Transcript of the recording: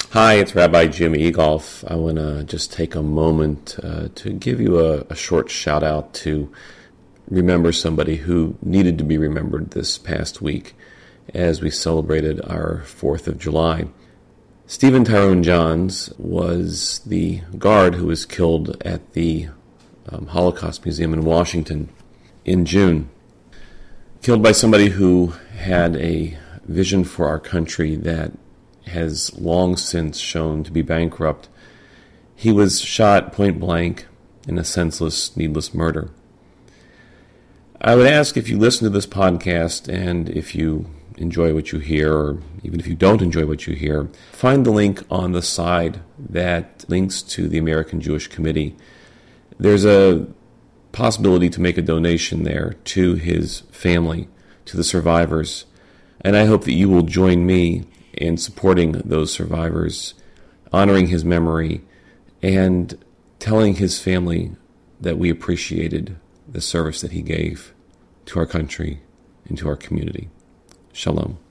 Hi, it's Rabbi Jim Egolf. I want to just take a moment to give you a short shout out to remember somebody who needed to be remembered this past week as we celebrated our 4th of July. Stephen Tyrone Johns was the guard who was killed at the Holocaust Museum in Washington in June. Killed by somebody who had a vision for our country that has long since shown to be bankrupt. He was shot point blank in a senseless, needless murder. I would ask, if you listen to this podcast and if you enjoy what you hear, or even if you don't enjoy what you hear, find the link on the side that links to the American Jewish Committee. There's a possibility to make a donation there to his family, to the survivors, and I hope that you will join me in supporting those survivors, honoring his memory, and telling his family that we appreciated the service that he gave to our country and to our community. Shalom.